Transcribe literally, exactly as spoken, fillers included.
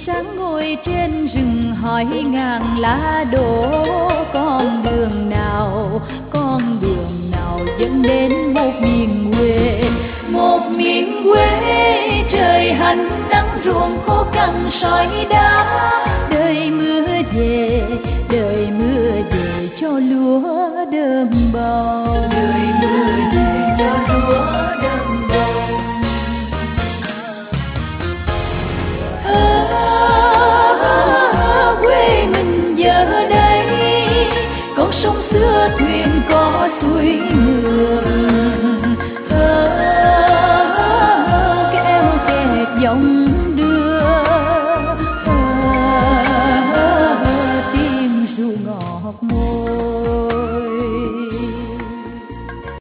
sáng ngồi trên rừng hỏi ngàn lá đổ, con đường nào, con đường nào dẫn đến một miền quê. Một miền quê trời hanh nắng ruộng khô cằn sỏi đá. Đời mưa về, đời mưa về cho lúa đơm bầu. Đời mưa